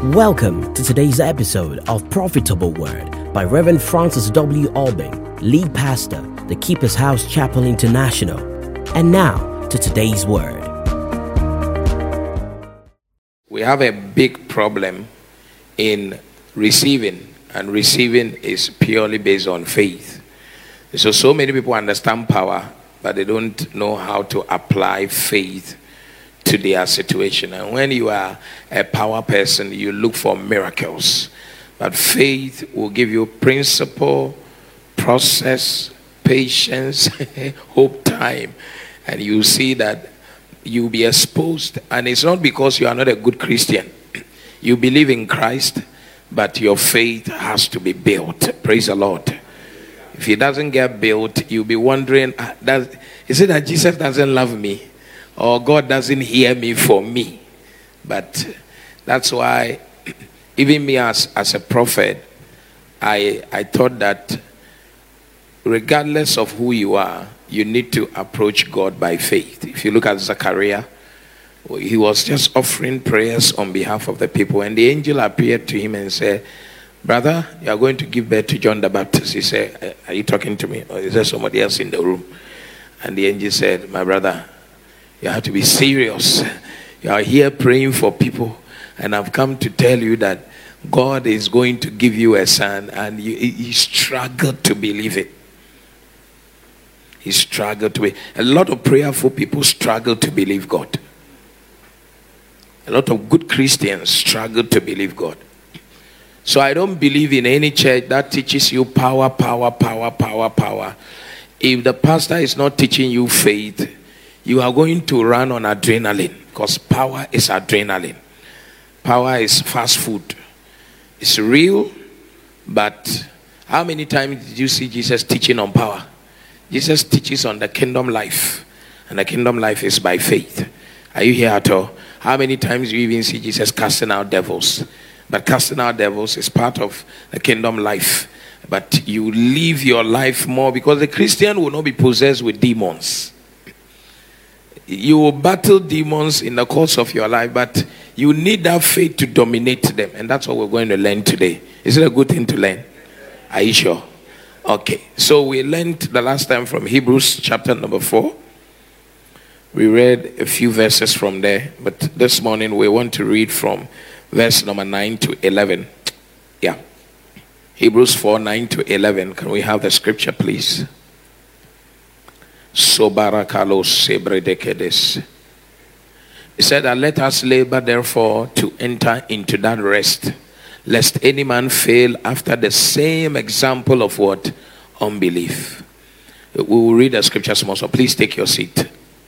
Welcome to today's episode of Profitable Word by Reverend Francis W. Albing, lead pastor, the Keeper's House Chapel International. And now to today's word. We have a big problem in receiving, and receiving is purely based on faith. So many people understand power, but they don't know how to apply faith to their situation. And when you are a power person, you look for miracles. But faith will give you principle, process, patience, hope, time. And you see that you'll be exposed. And it's not because you are not a good Christian. You believe in Christ, but your faith has to be built. Praise the Lord. If it doesn't get built, you'll be wondering, is it that Jesus doesn't love me? Or God doesn't hear me for me? But that's why, even me as a prophet, I thought that regardless of who you are, you need to approach God by faith. If you look at Zechariah, he was just offering prayers on behalf of the people. And the angel appeared to him and said, "Brother, you are going to give birth to John the Baptist." He said, "Are you talking to me? Or is there somebody else in the room?" And the angel said, "My brother, you have to be serious. You are here praying for people. And I've come to tell you that God is going to give you a son." And he struggled to believe it. He struggled to believe. A lot of prayerful people struggle to believe God. A lot of good Christians struggle to believe God. So I don't believe in any church that teaches you power. If the pastor is not teaching you faith, you are going to run on adrenaline, because power is adrenaline. Power is fast food. It's real, but how many times did you see Jesus teaching on power? Jesus teaches on the kingdom life, and the kingdom life is by faith. Are you here at all? How many times do you even see Jesus casting out devils? But casting out devils is part of the kingdom life. But you live your life more, because the Christian will not be possessed with demons. You will battle demons in the course of your life, but you need that faith to dominate them. And that's what we're going to learn today. Is it a good thing to learn? Are you sure? Okay. So we learned the last time from Hebrews chapter number 4. We read a few verses from there. But this morning we want to read from verse number 9 to 11. Yeah. Hebrews 4, 9 to 11. Can we have the scripture, please? It said that let us labor therefore to enter into that rest, lest any man fail after the same example of what? Unbelief. We will read the scriptures more, so please take your seat.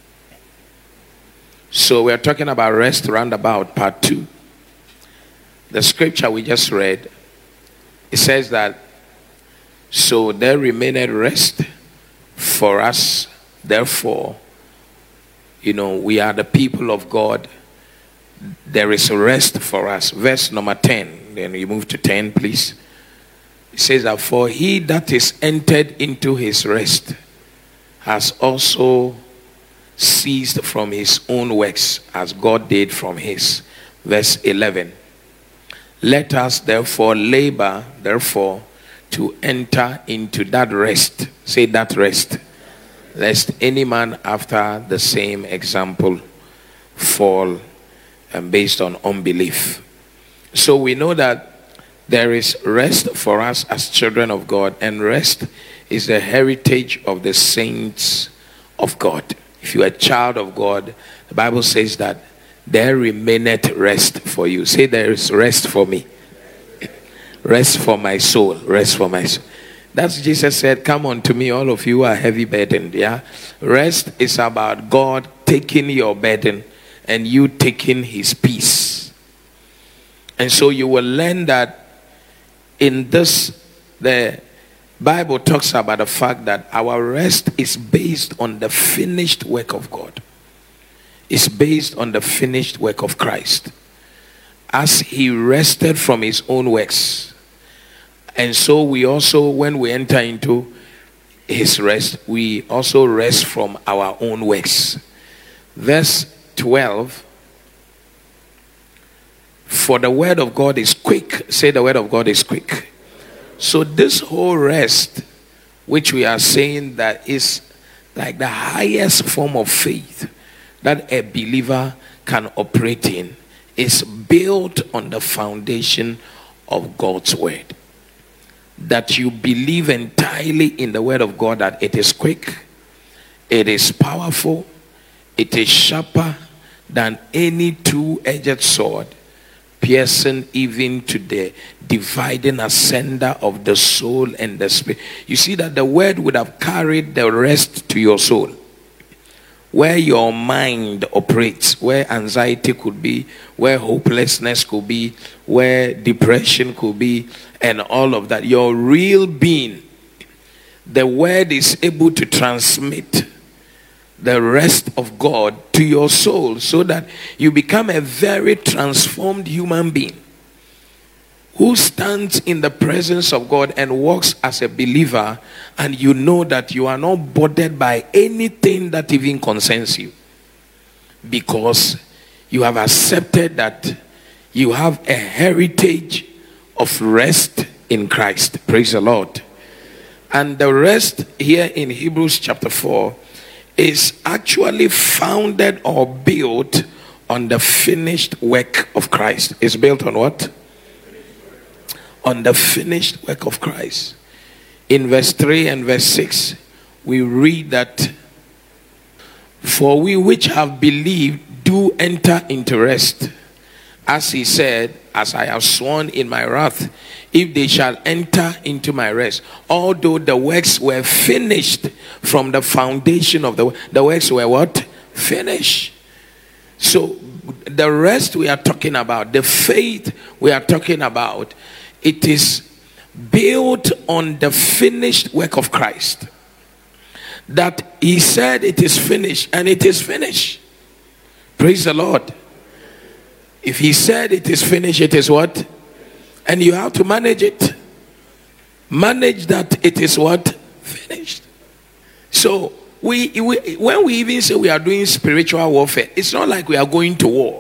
So we are talking about rest roundabout part 2. The scripture we just read, it says that, so there remaineth rest for us. Therefore, we are the people of God. There is a rest for us. Verse number 10. Then you move to 10, please. It says that, for he that is entered into his rest has also ceased from his own works, as God did from his. Verse 11. Let us therefore labor, to enter into that rest. Say that rest. Lest any man after the same example fall based on unbelief. So we know that there is rest for us as children of God, and rest is the heritage of the saints of God. If you are a child of God, the Bible says that there remaineth rest for you. Say, there is rest for me. Rest for my soul. Rest for my soul. That's Jesus said, come unto me, all of you are heavy burdened. Yeah. Rest is about God taking your burden and you taking his peace. And so you will learn that in this, the Bible talks about the fact that our rest is based on the finished work of God. It's based on the finished work of Christ. As he rested from his own works. And so we also, when we enter into his rest, we also rest from our own works. Verse 12. For the word of God is quick. Say, the word of God is quick. So this whole rest, which we are saying that is like the highest form of faith that a believer can operate in, is built on the foundation of God's word. That you believe entirely in the word of God, that it is quick, it is powerful, it is sharper than any two-edged sword, piercing even to the dividing asunder of the soul and the spirit. You see that the word would have carried the rest to your soul, where your mind operates, where anxiety could be, where hopelessness could be, where depression could be, and all of that. Your real being, the word is able to transmit the rest of God to your soul, so that you become a very transformed human being who stands in the presence of God and walks as a believer, and you know that you are not bothered by anything that even concerns you, because you have accepted that you have a heritage of rest in Christ. Praise the Lord. And the rest here in Hebrews chapter 4 is actually founded or built on the finished work of Christ. It's built on what? On the finished work of Christ. In verse 3 and verse 6, we read that, for we which have believed do enter into rest. As he said, as I have sworn in my wrath, if they shall enter into my rest. Although the works were finished from the foundation of the works were what? Finished. So the rest we are talking about, the faith we are talking about, it is built on the finished work of Christ. That he said it is finished, and it is finished. Praise the Lord. If he said it is finished, it is what? And you have to manage it. Manage that it is what? Finished. So when we even say we are doing spiritual warfare, it's not like we are going to war.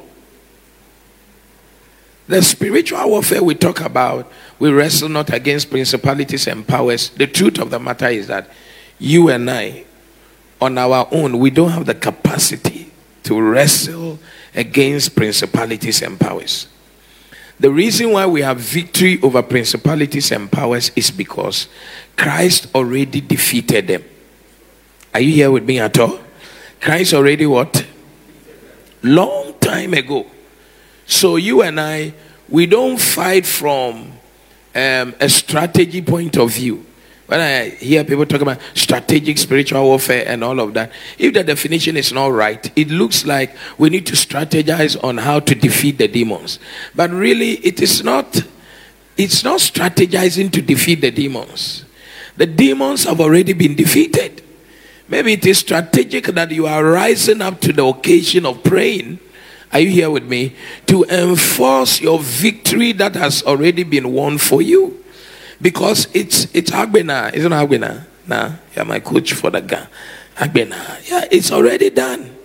The spiritual warfare we talk about, we wrestle not against principalities and powers. The truth of the matter is that you and I, on our own, we don't have the capacity to wrestle against principalities and powers. The reason why we have victory over principalities and powers is because Christ already defeated them. Are you here with me at all? Christ already what? Long time ago. So you and I, we don't fight from a strategy point of view. When I hear people talk about strategic spiritual warfare and all of that, if the definition is not right, it looks like we need to strategize on how to defeat the demons. But really, it's not strategizing to defeat the demons. The demons have already been defeated. Maybe it is strategic that you are rising up to the occasion of praying. Are you here with me? To enforce your victory that has already been won for you. Because it's Agbena, isn't it Agbena? Nah, you're my coach for the gun. Agbena, yeah, it's already done.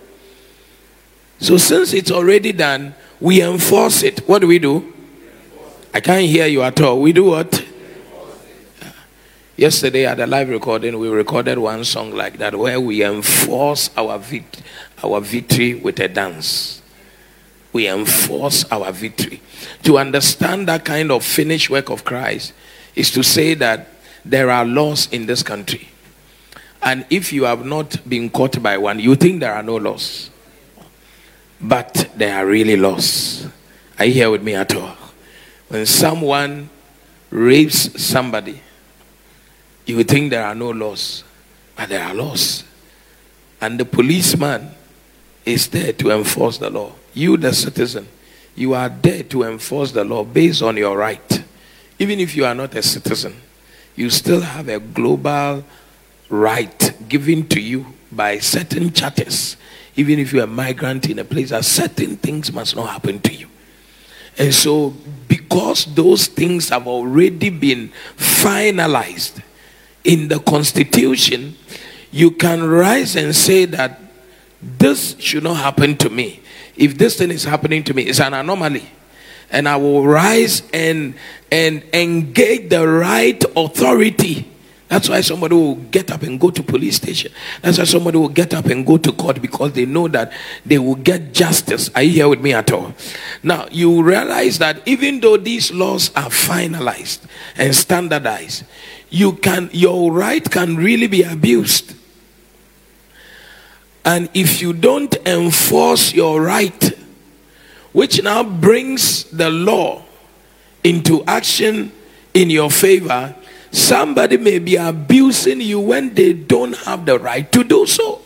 So since it's already done, we enforce it. What do? I can't hear you at all. We do what? Yesterday at the live recording, we recorded one song like that, where we enforce our victory with a dance. We enforce our victory. To understand that kind of finished work of Christ is to say that there are laws in this country. And if you have not been caught by one, you think there are no laws. But there are really laws. Are you here with me at all? When someone rapes somebody, you would think there are no laws. But there are laws. And the policeman is there to enforce the law. You, the citizen, you are there to enforce the law based on your right. Even if you are not a citizen, you still have a global right given to you by certain charters. Even if you are a migrant in a place, that certain things must not happen to you. And so, because those things have already been finalized in the Constitution, you can rise and say that this should not happen to me. If this thing is happening to me, it's an anomaly. and I will rise and engage the right authority. That's why somebody will get up and go to police station. That's why somebody will get up and go to court, because they know that they will get justice. Are you here with me at all? Now, you realize that even though these laws are finalized and standardized, your right can really be abused. And if you don't enforce your right, which now brings the law into action in your favor, somebody may be abusing you when they don't have the right to do so.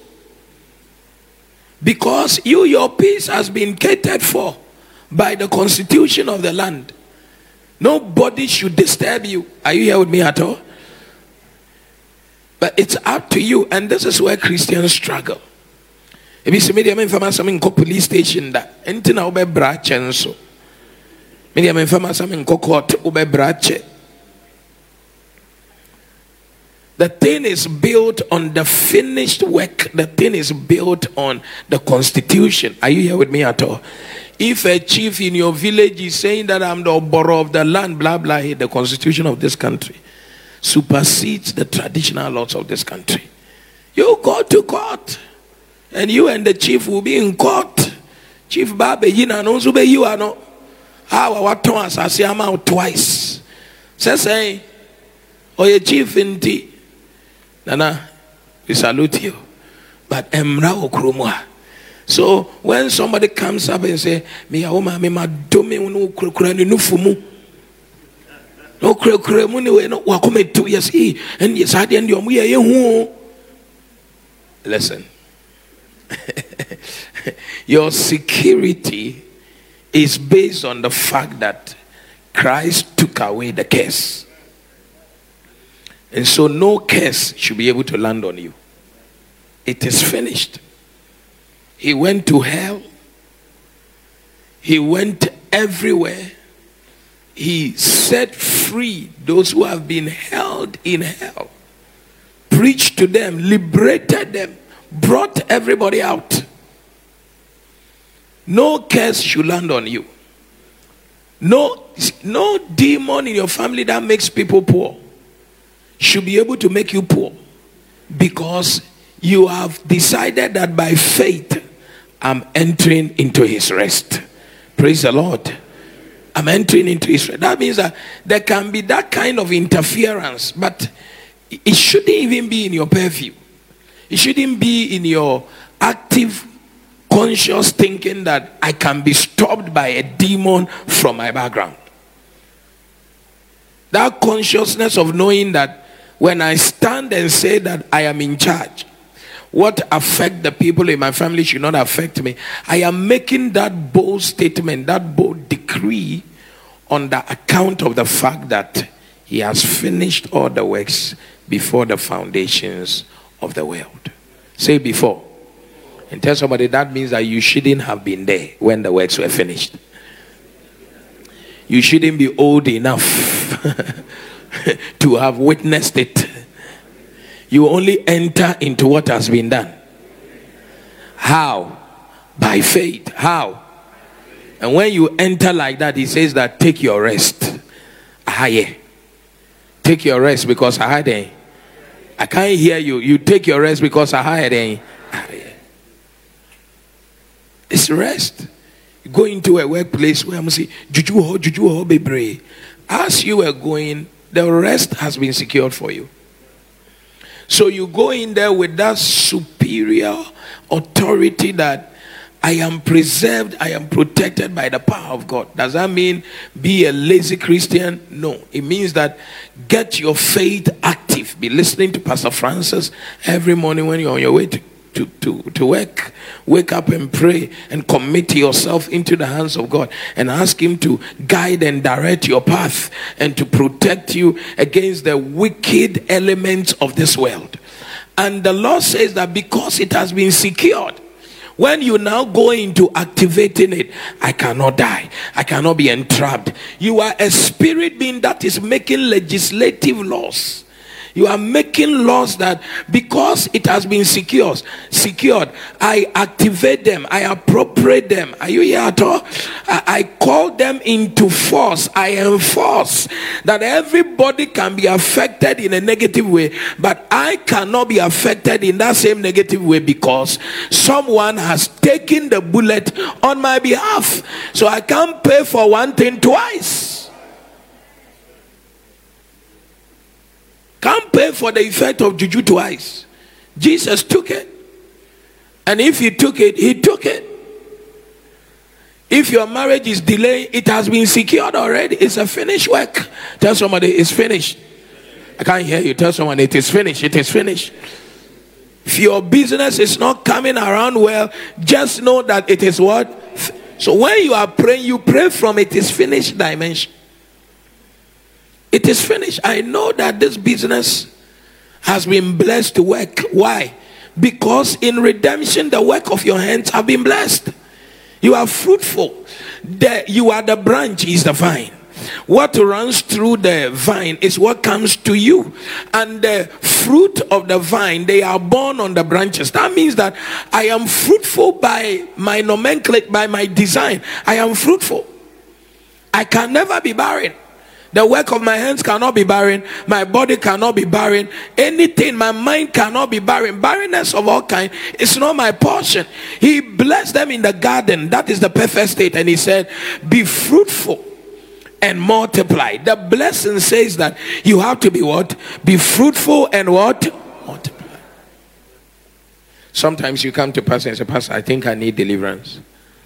Because your peace has been catered for by the constitution of the land. Nobody should disturb you. Are you here with me at all? But it's up to you, and this is where Christians struggle. If you see me, I'm in police station that anything I will branch and so. Me, I'm in court ube branch. The thing is built on the finished work. The thing is built on the constitution. Are you here with me at all? If a chief in your village is saying that I'm the borough of the land, blah, blah, the constitution of this country supersedes the traditional laws of this country. You go to court, and you and the chief will be in court. Chief Babe, you are no. How what twice? I see I'm out twice. Say, oh, your chief in tea. Nana, we salute you. But Emra Okrumwa. So when somebody comes up and say, "Me aoma me madome no krokra ni nufumu." No krokra mu ni we no wakome 2 years and yes ade ndi omu ye hu. Listen. Your security is based on the fact that Christ took away the curse. And so no curse should be able to land on you. It is finished. He went to hell. He went everywhere. He set free those who have been held in hell. Preached to them, liberated them, brought everybody out. No curse should land on you. No demon in your family that makes people poor should be able to make you poor, because you have decided that by faith I'm entering into his rest. Praise the Lord. I'm entering into his rest. That means that there can be that kind of interference, but it shouldn't even be in your purview. It shouldn't be in your active conscious thinking that I can be stopped by a demon from my background. That consciousness of knowing that when I stand and say that I am in charge, what affects the people in my family should not affect me. I am making that bold statement, that bold decree on the account of the fact that he has finished all the works before the foundations of the world. Say before. And tell somebody that means that you shouldn't have been there when the works were finished. You shouldn't be old enough to have witnessed it. You only enter into what has been done. How? By faith. How? And when you enter like that, he says that take your rest. Yeah. Take your rest because I can't hear you. You take your rest because it's rest. You go into a workplace where I'm saying, Juju bebre. As you were going, the rest has been secured for you. So you go in there with that superior authority that I am preserved, I am protected by the power of God. Does that mean be a lazy Christian? No. It means that get your faith active. Be listening to Pastor Francis every morning when you're on your way to work. Wake up and pray and commit yourself into the hands of God and ask him to guide and direct your path and to protect you against the wicked elements of this world. And the Lord says that because it has been secured, when you now go into activating it, I cannot die. I cannot be entrapped. You are a spirit being that is making legislative laws. You are making laws that because it has been secured, I activate them, I appropriate them. Are you here at all? I call them into force. I enforce that everybody can be affected in a negative way, but I cannot be affected in that same negative way because someone has taken the bullet on my behalf. So I can't pay for one thing twice. Can't pay for the effect of juju twice. Jesus took it. And if he took it, he took it. If your marriage is delayed, it has been secured already. It's a finished work. Tell somebody it's finished. I can't hear you. Tell someone it is finished. It is finished. If your business is not coming around well, just know that it is what? So when you are praying, you pray from it is finished dimension. It is finished. I know that this business has been blessed to work. Why? Because in redemption, the work of your hands have been blessed. You are fruitful. You are the branch, is the vine. What runs through the vine is what comes to you. And the fruit of the vine, they are born on the branches. That means that I am fruitful by my nomenclature, by my design. I am fruitful. I can never be barren. The work of my hands cannot be barren. My body cannot be barren. Anything, my mind cannot be barren. Barrenness of all kind is not my portion. He blessed them in the garden. That is the perfect state. And he said, be fruitful and multiply. The blessing says that you have to be what? Be fruitful and what? Multiply. Sometimes you come to pastor and say, Pastor, I think I need deliverance.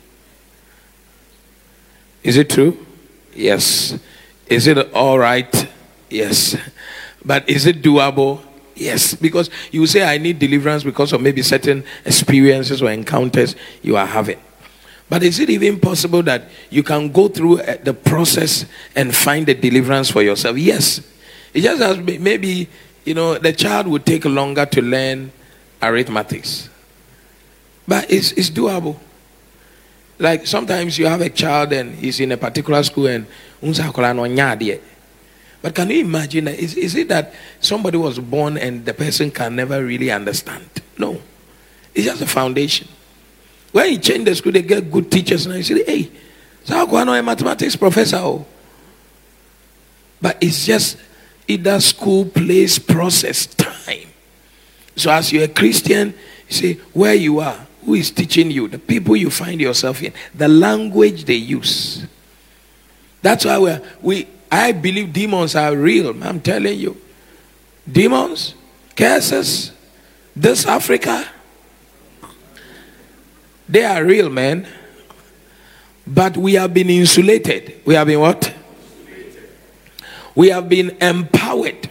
Is it true? Yes. Is it all right? Yes. But is it doable? Yes. Because you say, I need deliverance because of maybe certain experiences or encounters you are having. But is it even possible that you can go through the process and find the deliverance for yourself? Yes. It just has maybe, the child would take longer to learn arithmetics. But it's doable. Like sometimes you have a child and he's in a particular school and but can you imagine, is it that somebody was born and the person can never really understand? No. It's just a foundation. When you change the school, they get good teachers and you say, hey, so how can I a mathematics professor? But it's just either school, place, process, time. So as you're a Christian, you say, where you are, who is teaching you, the people you find yourself in, the language they use. That's why I believe demons are real. I'm telling you. Demons, curses, this Africa, they are real, man. But we have been insulated. We have been what? We have been empowered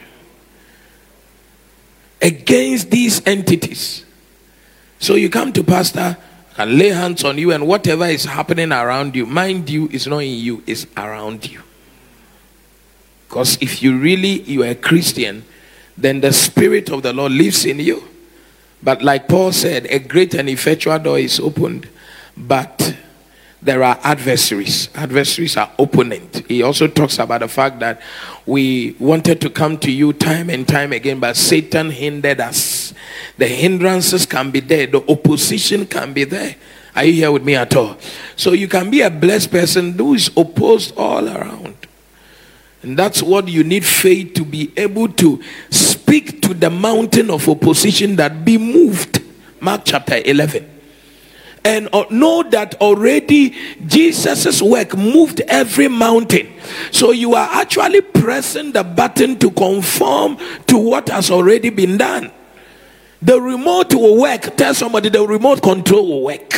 against these entities. So you come to pastor and lay hands on you, and whatever is happening around you, mind you, it's not in you, it's around you. Because if you are a Christian, then the Spirit of the Lord lives in you. But like Paul said, a great and effectual door is opened, but there are adversaries. Adversaries are opponent. He also talks about the fact that we wanted to come to you time and time again, but Satan hindered us. The hindrances can be there. The opposition can be there. Are you here with me at all? So you can be a blessed person who is opposed all around. And that's what you need, faith, to be able to speak to the mountain of opposition that be moved. Mark chapter 11. And know that already Jesus' work moved every mountain. So you are actually pressing the button to conform to what has already been done. The remote will work. Tell somebody the remote control will work.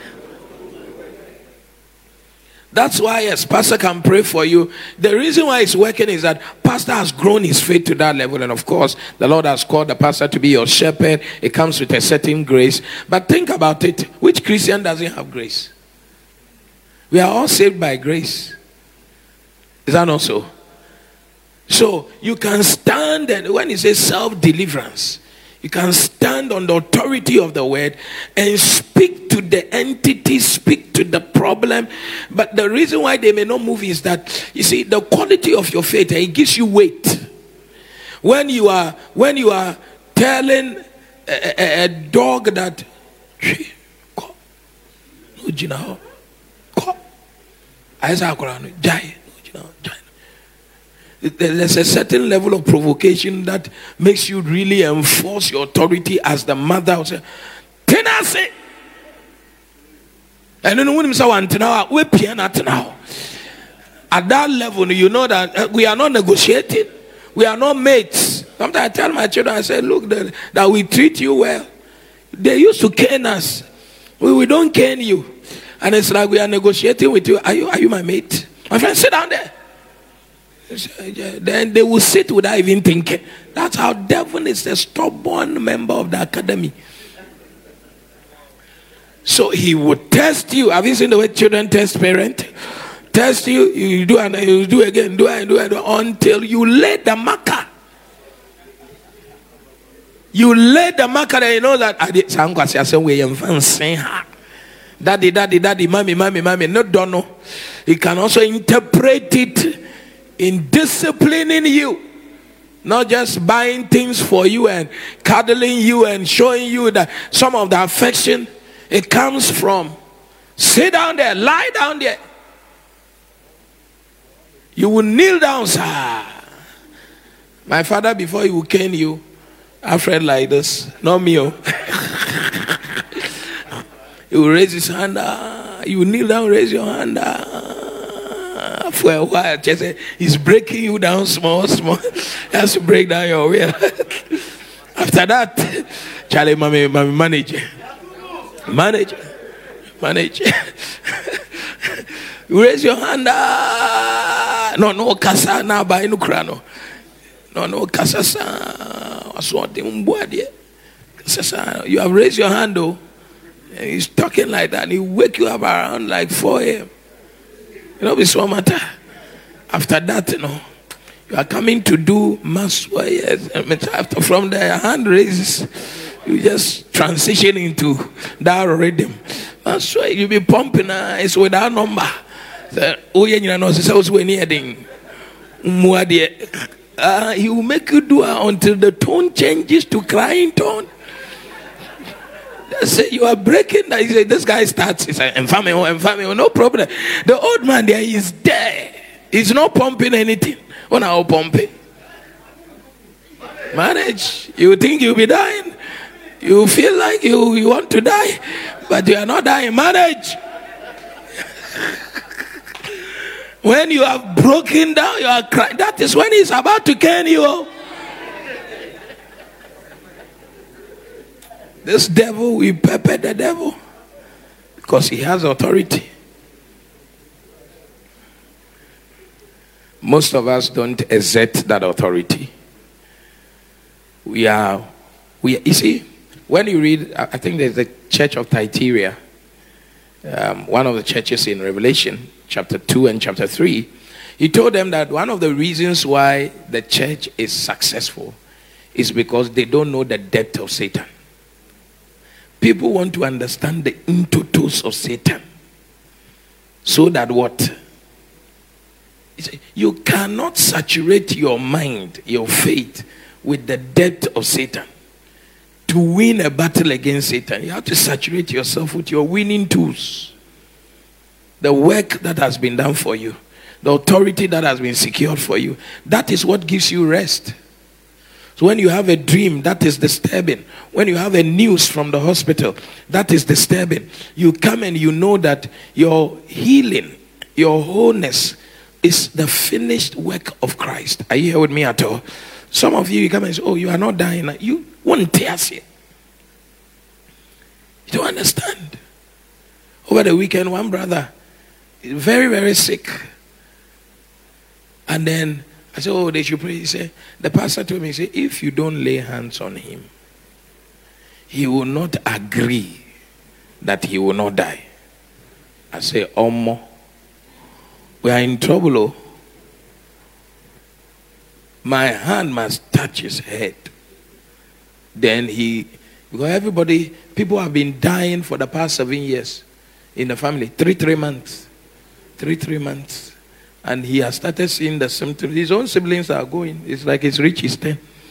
That's why, yes, pastor can pray for you. The reason why it's working is that pastor has grown his faith to that level. And of course, the Lord has called the pastor to be your shepherd. It comes with a certain grace. But think about it. Which Christian doesn't have grace? We are all saved by grace. Is that not so? So you can stand, and when he says self-deliverance, you can stand on the authority of the word and speak to the entity, speak to the problem. But the reason why they may not move is that, you see, the quality of your faith, it gives you weight. When you are telling a dog that there's a certain level of provocation that makes you really enforce your authority as the mother. Tenacity. And then when you say we now. At that level, you know that we are not negotiating. We are not mates. Sometimes I tell my children, I say, look, that we treat you well. They used to cane us. We don't cane you. And it's like we are negotiating with you. Are you my mate? My friend, sit down there. Then they will sit without even thinking. That's how devil is a stubborn member of the academy. So he would test you. Have you seen the way children test parents? Test you, you do and you do again, do until you lay the marker. You lay the marker and you know that daddy, mommy, no don't know. He can also interpret it in disciplining you. Not just buying things for you and cuddling you and showing you that some of the affection, it comes from sit down there, lie down there. You will kneel down, sir. My father, before he will cane you, Alfred like this, not me. He will raise his hand. You will kneel down, raise your hand. For a while, just he's breaking you down small. He has to break down your will. After that, Charlie, mommy, manage. You raise your hand. No, kasa na ba inu krano. No, kasa sa. You have raised your hand, though. And he's talking like that. And he wake you up around like 4 a.m. You know, it's one matter. After that, you are coming to do mass prayers. After from the hand raises, you just transition into that rhythm. That's why you be pumping. It's without number. He will make you do it until the tone changes to crying tone. They say you are breaking that. He said, this guy starts. He said, infamy, no problem. The old man there is there. He's not pumping anything. When I will pump it. Manage. You think you'll be dying. You feel like you want to die, but you are not dying. Manage. When you have broken down, you are crying. That is when he's about to cane you. This devil, we pepper the devil because he has authority. Most of us don't exert that authority. You see, when you read, I think there's the church of Thyatira, one of the churches in Revelation, chapter 2 and chapter 3, he told them that one of the reasons why the church is successful is because they don't know the depth of Satan. People want to understand the intotos of Satan. So that what? You cannot saturate your mind, your faith, with the depth of Satan. To win a battle against Satan, you have to saturate yourself with your winning tools. The work that has been done for you, the authority that has been secured for you, that is what gives you rest. So when you have a dream, that is disturbing. When you have a news from the hospital, that is disturbing. You come and you know that your healing, your wholeness is the finished work of Christ. Are you here with me at all? Some of you come and say, oh, you are not dying. You won't tear it. You don't understand. Over the weekend, one brother is very, very sick. And then I said, oh, they should pray. He said, the pastor told me, he said, if you don't lay hands on him, he will not agree that he will not die. I say, Omo, we are in trouble. Oh. My hand must touch his head. Then because people have been dying for the past 7 years in the family. 3 months. 3 months. And he has started seeing the symptoms. His own siblings are going. It's like he's reached his 10.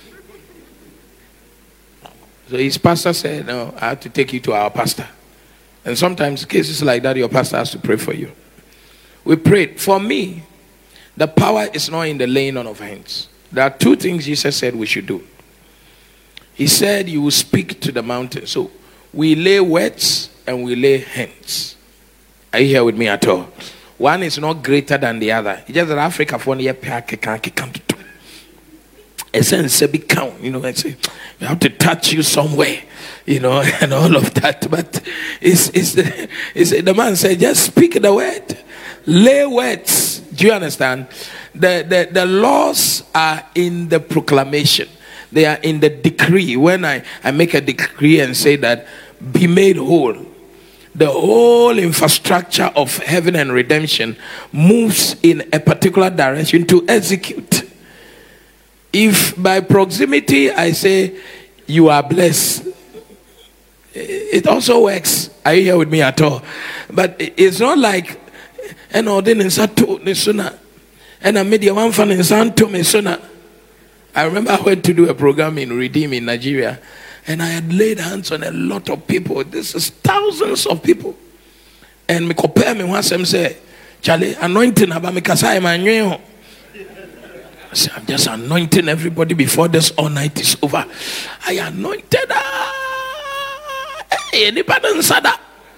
So his pastor said, no, I have to take you to our pastor. And sometimes cases like that, your pastor has to pray for you. We prayed. For me, the power is not in the laying on of hands. There are two things Jesus said we should do. He said you will speak to the mountain. So we lay words and we lay hands. Are you here with me at all? One is not greater than the other. It's just that Africa for the can't. Essence big count, you know, and say you have to touch you somewhere, you know, and all of that. But it's the man said, just speak the word, lay words. Do you understand? The laws are in the proclamation. They are in the decree. When I make a decree and say that be made whole, the whole infrastructure of heaven and redemption moves in a particular direction to execute. If by proximity I say you are blessed, it also works. Are you here with me at all? But it's not like and ordin sato nesuna and a media one fan in Santo Mesuna. I remember I went to do a program in Redeem in Nigeria, and I had laid hands on a lot of people. This is thousands of people. And me compare me once and say, Charlie, anointing about me kasai manyo. I'm just anointing everybody before this all night is over. I anointed anybody sada.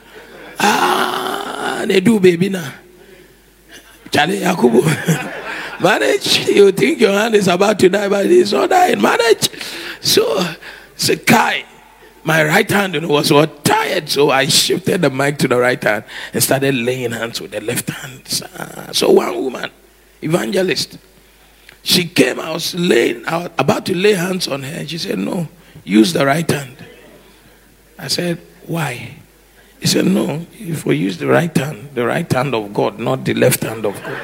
They do baby now. Charlie Yakubu. Marriage, you think your hand is about to die, but it's not dying. Marriage. So Kai, my right hand was tired, so I shifted the mic to the right hand and started laying hands with the left hand. So one woman, evangelist, she came, I was about to lay hands on her, and she said, no, use the right hand. I said, why? He said, no, if we use the right hand of God, not the left hand of God.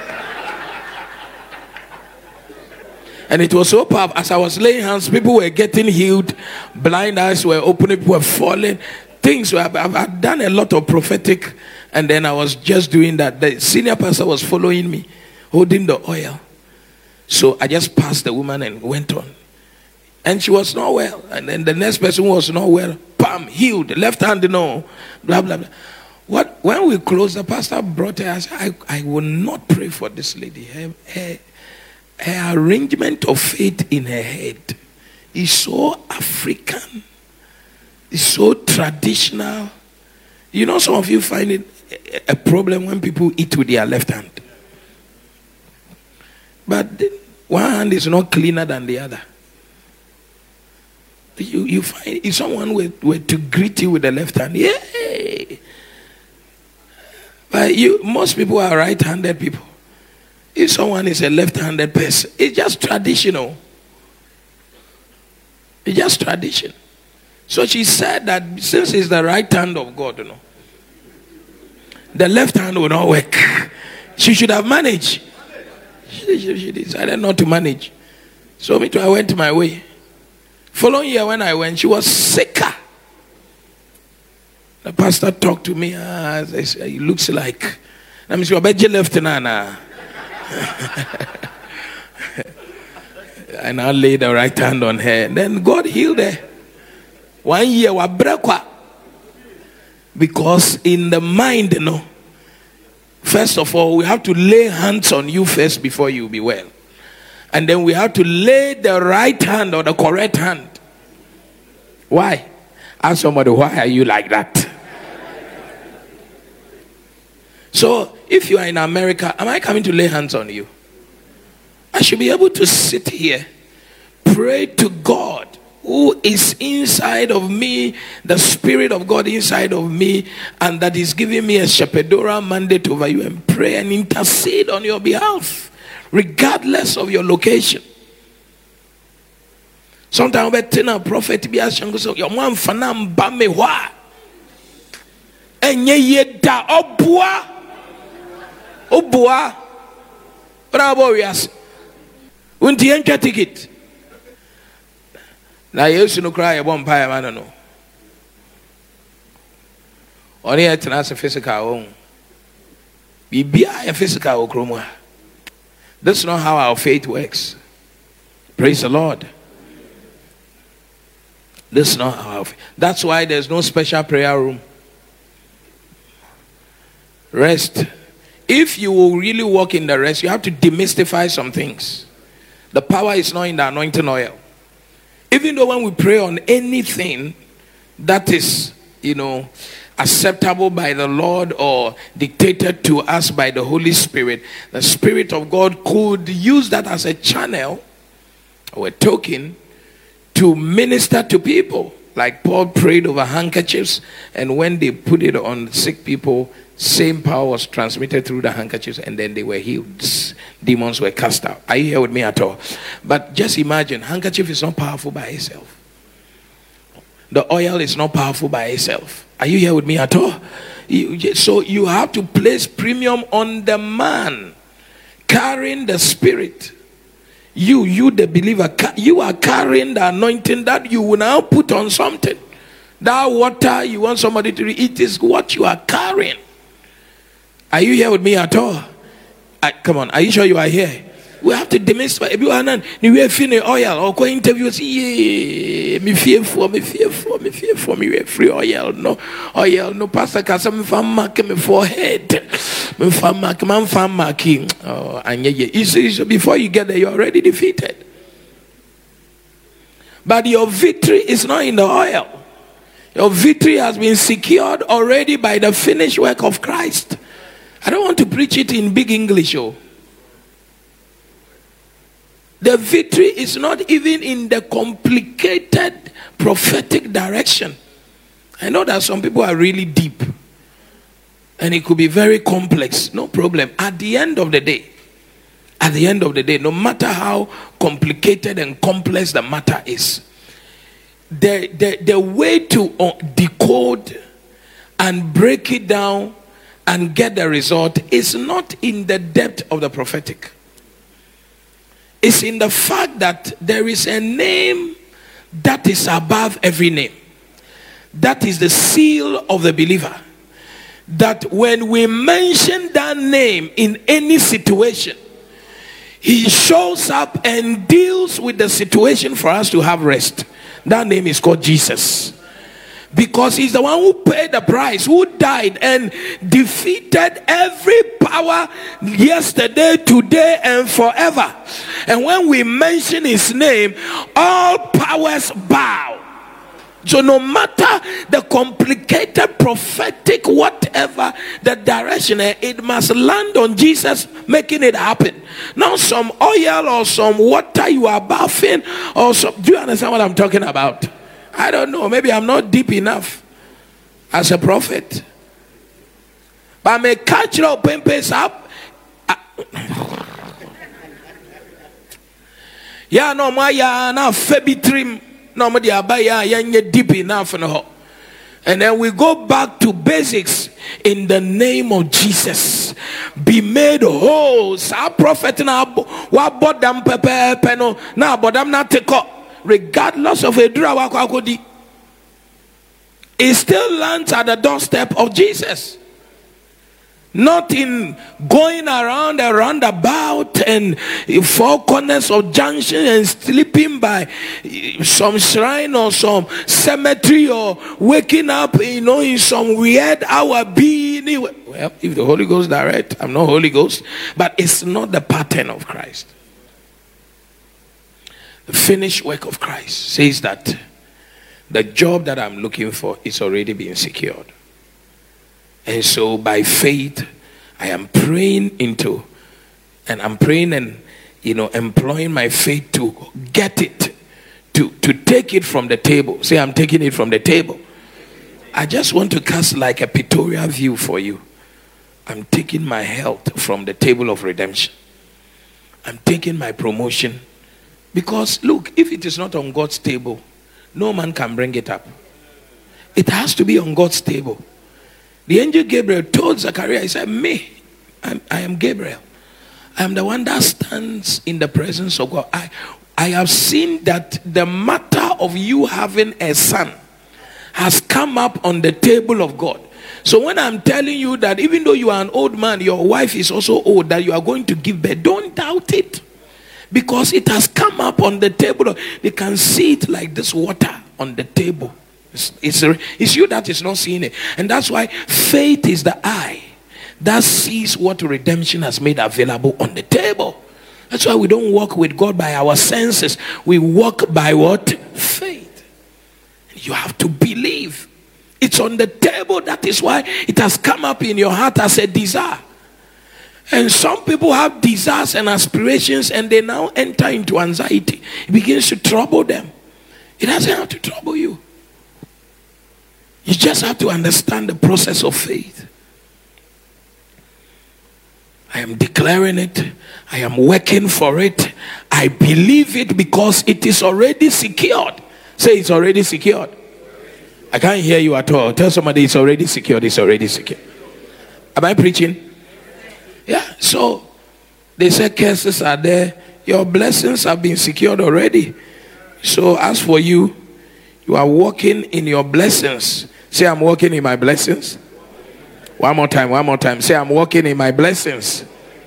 And it was so powerful. As I was laying hands, people were getting healed, blind eyes were opening, people were falling. Things were, I've done a lot of prophetic, and then I was just doing that. The senior pastor was following me, holding the oil. So I just passed the woman and went on. And she was not well. And then the next person was not well. Bam, healed. Left hand, no. Blah, blah, blah. When we closed, the pastor brought her. I said, I will not pray for this lady. Her arrangement of faith in her head is so African. It's so traditional. You know, some of you find it a problem when people eat with their left hand. But one hand is not cleaner than the other. You find if someone were to greet you with the left hand, yay! But most people are right-handed people. If someone is a left-handed person, it's just traditional. It's just tradition. So she said that since it's the right hand of God, you know, the left hand will not work. She should have managed. She decided not to manage. So me too, I went my way. Following year when I went, she was sicker. The pastor talked to me. He looks like. I'm sure I left Nana. And I laid the right hand on her. And then God healed her. 1 year was breakwa. Because in the mind, you know, first of all, we have to lay hands on you first before you be well. And then we have to lay the right hand or the correct hand. Why? Ask somebody, why are you like that? So, if you are in America, am I coming to lay hands on you? I should be able to sit here, pray to God who is inside of me, the Spirit of God inside of me, and that is giving me a shepherdora mandate over you, and pray and intercede on your behalf, regardless of your location. Sometimes we tell a prophet be asking so your man fanam bamewa enye yeda obua bravo yes unti encha ticket na yesu no cry e bon pa man no oni e tena se physical on bibia e physical okromo. That's not how our faith works. Praise the Lord. This is not our faith. That's why there's no special prayer room. Rest. If you will really walk in the rest, you have to demystify some things. The power is not in the anointing oil. Even though when we pray on anything that is, acceptable by the Lord or dictated to us by the Holy Spirit, the Spirit of God could use that as a channel or a token to minister to people. Like Paul prayed over handkerchiefs, and when they put it on sick people, same power was transmitted through the handkerchiefs, and then they were healed. Demons were cast out. Are you here with me at all? But just imagine, handkerchief is not powerful by itself. The oil is not powerful by itself. Are you here with me at all? So you have to place premium on the man carrying the Spirit. You the believer, you are carrying the anointing that you will now put on something. That water you want somebody to read, it is what you are carrying. Are you here with me at all? Come on, are you sure you are here? We have to demystify. If you are not, you will feel oil or go interview. Yeah, me fear for me free oil. No oil, no pastor. Cause I'm from mark me forehead. Me from mark, man from marking. Oh, and yeah. Before you get there, you're already defeated. But your victory is not in the oil. Your victory has been secured already by the finished work of Christ. I don't want to preach it in big English, The victory is not even in the complicated prophetic direction. I know that some people are really deep, and it could be very complex. No problem. At the end of the day, no matter how complicated and complex the matter is, the way to decode and break it down and get the result is not in the depth of the prophetic. It's in the fact that there is a name that is above every name. That is the seal of the believer. That when we mention that name in any situation, he shows up and deals with the situation for us to have rest. That name is called Jesus. Because he's the one who paid the price, who died and defeated every power yesterday, today, and forever. And when we mention his name, all powers bow. So no matter the complicated prophetic whatever the direction, it must land on Jesus making it happen. Not some oil or some water you are bathing or some, do you understand what I'm talking about? I don't know. Maybe I'm not deep enough as a prophet. But I may catch it up and pace up. Yeah, no, my na febi trim. No, my dear, deep enough. And then we go back to basics in the name of Jesus. Be made whole. Sa prophet na wa bodam pepe peno na bodam na teko. Regardless of a drawakodi, it still lands at the doorstep of Jesus. Not in going around a roundabout and four corners of junction and sleeping by some shrine or some cemetery or waking up, in some weird hour being. Well, if the Holy Ghost direct, I'm not Holy Ghost, but it's not the pattern of Christ. The finished work of Christ says that the job that I'm looking for is already being secured. And so by faith, I am praying and employing my faith to get it, to take it from the table. Say, I'm taking it from the table. I just want to cast like a pictorial view for you. I'm taking my health from the table of redemption. I'm taking my promotion. Because look, if it is not on God's table, no man can bring it up. It has to be on God's table. The angel Gabriel told Zachariah, he said, I am Gabriel. I am the one that stands in the presence of God. I have seen that the matter of you having a son has come up on the table of God. So when I'm telling you that even though you are an old man, your wife is also old, that you are going to give birth, don't doubt it. Because it has come up on the table. They can see it like this water on the table. It's you that is not seeing it. And that's why faith is the eye that sees what redemption has made available on the table. That's why we don't walk with God by our senses. We walk by what? Faith. You have to believe. It's on the table. That is why it has come up in your heart as a desire. And some people have desires and aspirations, and they now enter into anxiety. It begins to trouble them. It doesn't have to trouble you. You just have to understand the process of faith. I am declaring it. I am working for it. I believe it because it is already secured. Say it's already secured. I can't hear you at all. Tell somebody it's already secured. It's already secured. Am I preaching? Yeah. So they say curses are there. Your blessings have been secured already. So as for you, you are walking in your blessings. Say, I'm walking in my blessings. One more time. Say, I'm walking in my blessings.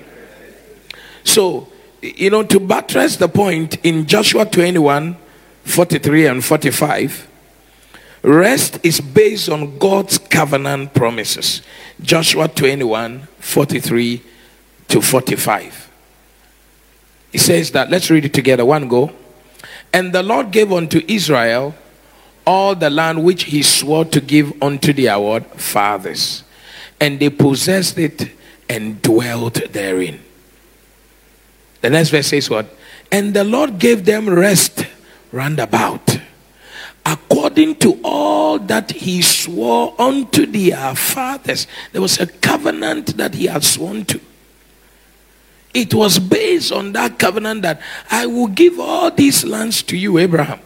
So, to buttress the point, in Joshua 21, 43 and 45, rest is based on God's covenant promises. Joshua 21, 43 to 45. It says that, let's read it together. One go. And the Lord gave unto Israel all the land which he swore to give unto their fathers. And they possessed it and dwelt therein. The next verse says what? And the Lord gave them rest round about, according to all that he swore unto their fathers. There was a covenant that he had sworn to. It was based on that covenant that I will give all these lands to you, Abraham.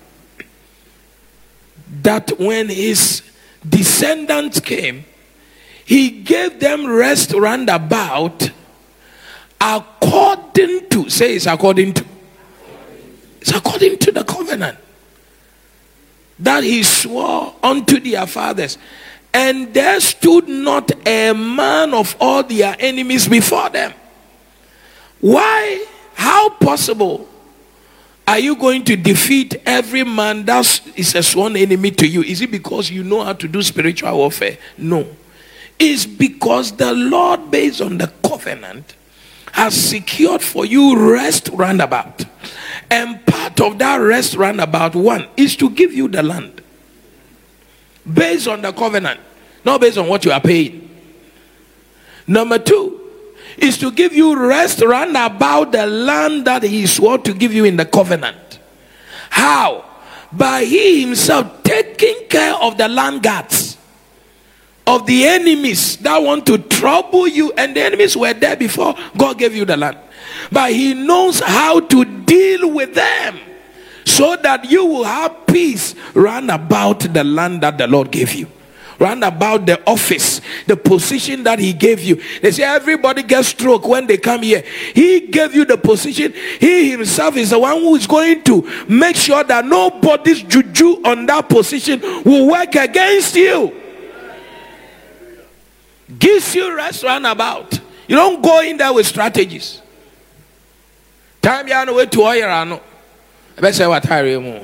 That when his descendants came, he gave them rest round about, according to, say it's according to. It's according to the covenant that he swore unto their fathers. And there stood not a man of all their enemies before them. Why? How possible are you going to defeat every man that is a sworn enemy to you? Is it because you know how to do spiritual warfare? No. It's because the Lord, based on the covenant, has secured for you rest roundabout. And part of that rest roundabout, one, is to give you the land. Based on the covenant, not based on what you are paying. Number two, is to give you rest round about the land that he swore to give you in the covenant. How? By he himself taking care of the land guards, of the enemies that want to trouble you. And the enemies were there before God gave you the land. But he knows how to deal with them so that you will have peace round about the land that the Lord gave you. Round about the office, the position that he gave you. They say everybody gets stroke when they come here. He gave you the position. He himself is the one who is going to make sure that nobody's juju on that position will work against you. Gives you rest round about. You don't go in there with strategies. Time you are way to oil. I better say what I remove.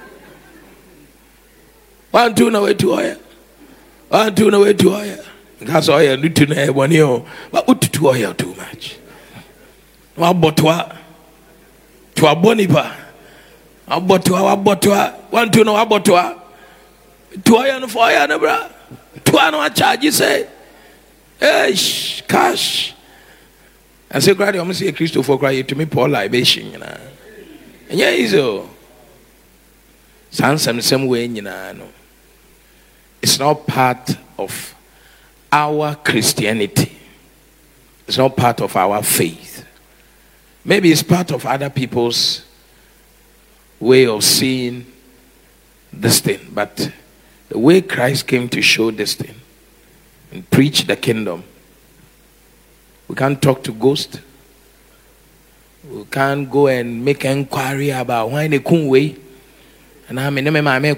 1, 2 no way to oil. 1, 2 no way to oil. Because oil need to know one year. But what to oil too much? What botwa? To a bonipa. A botwa. 1, 2 no a botwa. To oil no for oil no bra. To no a charge you say. Hey, cash. I say, "Grady, I'm say Christopher cry to me pour libation, you know." And yeah, so sounds some way, you know. It's not part of our Christianity. It's not part of our faith. Maybe it's part of other people's way of seeing this thing. But the way Christ came to show this thing and preach the kingdom, we can't talk to ghosts. We can't go and make inquiry about why they couldn't wait. And I mean,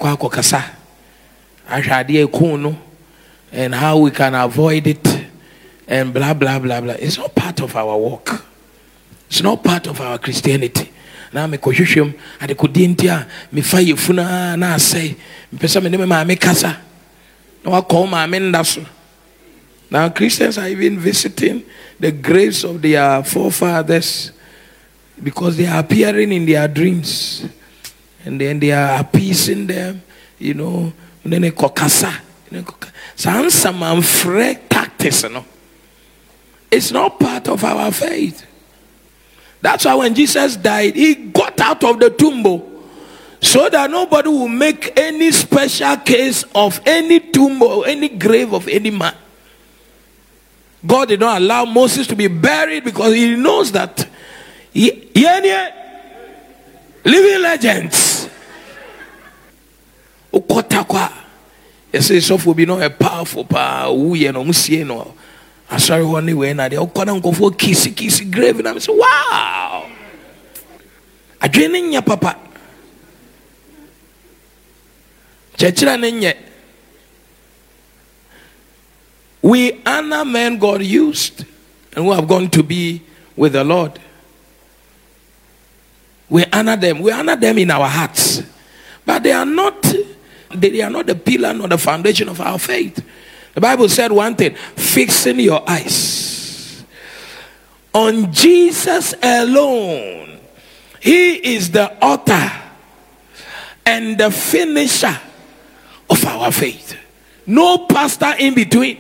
and how we can avoid it and blah blah blah blah. It's not part of our walk. It's not part of our Christianity. na me kohwehwem ade kodi ntia me fa yefuna na asai me pesa me ne me ma me kasa na wa call ma me ndaso. Now Christians are even visiting the graves of their forefathers because they are appearing in their dreams, and then they are appeasing them, you know. And then they kokasa. Some fresh tactics, you know. It's not part of our faith. That's why when Jesus died, he got out of the tomb so that nobody will make any special case of any tomb or any grave of any man. God did not allow Moses to be buried because he knows that living legends. He says, so will be not a powerful power. We no musieno. I sorry one way na de okona nkofo kisi grave na me say wow. Adwene nya papa. Chechira nenye. We honor men God used and who have gone to be with the Lord. We honor them. We honor them in our hearts. But they are not the pillar nor the foundation of our faith. The Bible said one thing, fixing your eyes on Jesus alone. He is the author and the finisher of our faith. No pastor in between.